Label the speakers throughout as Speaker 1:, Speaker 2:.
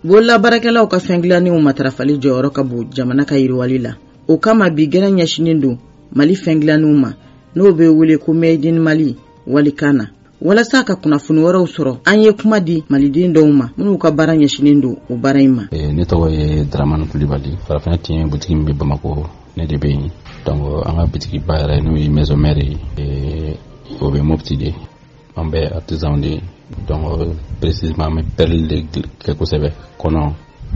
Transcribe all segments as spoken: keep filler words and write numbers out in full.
Speaker 1: Bola barakɛlaw ka fɛn dilanniw matarafali jɔyɔrɔ ka bon jamana ka yiriwali la. O kama bi gɛrɛ ɲɛsinin don Mali fɛn dilanniw ma n'o bɛ wele ko Made in Mali walikana. Walasa ka kunnafoni wɛrɛw sɔrɔ an ye kuma di maliden dɔw ma minnu ka baara ɲɛsinin don o baara in ma.
Speaker 2: Ne tɔgɔ ye Dramane Kulibali, farafina tiɲɛ butigi min bɛ Bamako ne de bɛ yen. Donc an ka butigi ba yɛrɛ n'o ye Maison Mère ye o bɛ Mopti de. An bɛ artisan de. Donc précisément an bɛ perle de kɛ kosɛbɛ kɔnɔ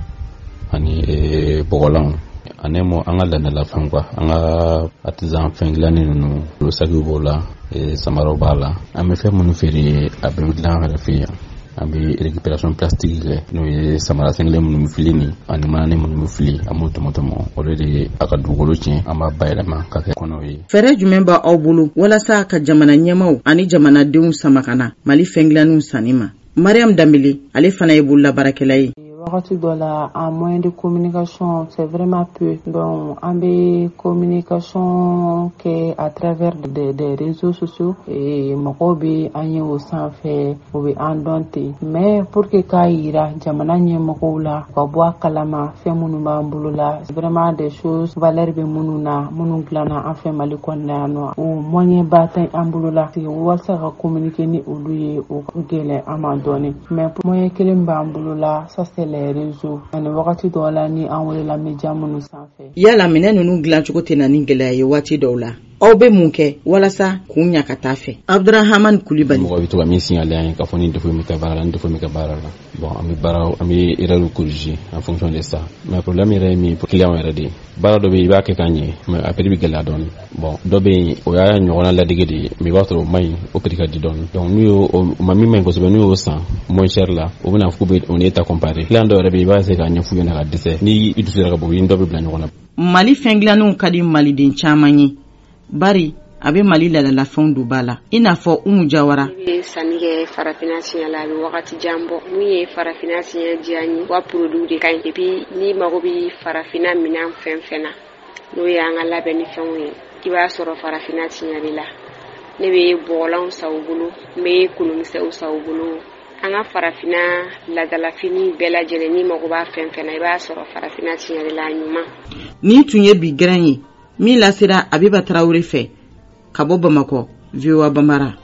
Speaker 2: ani bɔgɔlanw ani mo an ka laadalafɛnw quoi an ka artisan fɛn dilanni ninnu olu sakiw b'o la samaraw b'a la an bɛ fɛn minnu feere a bɛɛ bɛ dilan an yɛrɛ fɛ yan an bɛ récupération plastique kɛ n'o ye samara sɛngɛlen minnu bɛ fili ni ani manani minnu bɛ fili an b'o tɔmɔtɔmɔ o de ye a ka dugukolo tiɲɛ an b'a bayɛlɛma ka kɛ kɔnɔw ye. Fɛɛrɛ
Speaker 1: jumɛn b'aw bolo walasa ka jamana ɲɛmaw ani jamanadenw sama ka na Mali fɛn dilanniw sanni ma? Mariam Dambele ale fana ye bololabaarakɛla ye.
Speaker 3: Wagati dɔ la en moyen de communication c'est vraiment peu, donc an bɛ communication kɛ à travers des, des réseaux sociaux et mɔgɔw bɛ an ye o sanfɛ o bɛ an dɔn ten, mais pour que k'a yira jamana ɲɛmɔgɔw la ka bɔ a kalama fɛn minnu b'an bolo la c'est vraiment des choses valeur bɛ minnu na minnu dilanna an fɛ Mali kɔnɔna yan nɔ o moyen ba tɛ an bolo la walasa ka communiquer ni olu ye o gɛlɛn an ma dɔɔni, mais moyen kelen b'an bolo la ça c'est les réseaux ani wagati dɔw la ni an welela media minnu sanfɛ.
Speaker 1: Yala minɛ ninnu dilancogo tɛ na ni gɛlɛya ye waati dɔw la aw bɛ mun kɛ walasa k'u ɲa ka taa fɛ? Abdurahman Kulibali
Speaker 2: mɔgɔ bɛ to ka min signalé an ye k'a fɔ ni défaut min kɛ baara la ni défaut min kɛ baara la bon an bɛ baara an bɛ erreur corriger en fonction de ça, mais problème yɛrɛ ye min pour client yɛrɛ de baara dɔ bɛ yen i b'a kɛ k'a ɲɛ mais a prix bɛ gɛlɛya dɔɔni, bon dɔ bɛ yen o y'a ɲɔgɔnna ladege de ye mais i b'a sɔrɔ o ma ɲi o prix ka di dɔɔni, donc n'u y'o o ma min ma ɲi kosɛbɛ n'u y'o san moins cher la o bɛna fɔ k'u bɛ o n'e ta comparer client dɔw yɛrɛ bɛ yen i b'a essayer k'a ɲɛf'u ɲɛna ka dɛsɛ ni i dusu yɛrɛ ka bɔ i ni dɔ bɛ bila ɲɔgɔn na.
Speaker 1: Mali fɛn dilanniw ka di maliden caman ye bari a bɛ Mali ladalafɛnw don ba la i n'a fɔ Umu Jawara.
Speaker 4: Ne bɛ sanni kɛ farafina siɲɛ la a bɛ wagati jan bɔ mun ye farafina siɲɛ diya n ye wa produit de ka ɲi et puis ni mago bɛ farafina minɛn fɛn fɛn na n'o ye an ka labɛn ni fɛnw ye i b'a sɔrɔ farafina siɲɛ de la. Ne bɛ bɔgɔlanw san u bolo n bɛ kolonkisɛw san u bolo an ka farafina ladalafini bɛɛ lajɛlen ni mago b'a fɛn fɛn na i b'a sɔrɔ farafina siɲɛ de la ɲuman.
Speaker 1: Ni tun ye bi gɛrɛn ye min lasera Abiba Traoré fɛ ka bɔ Bamakɔ V O A Bambara.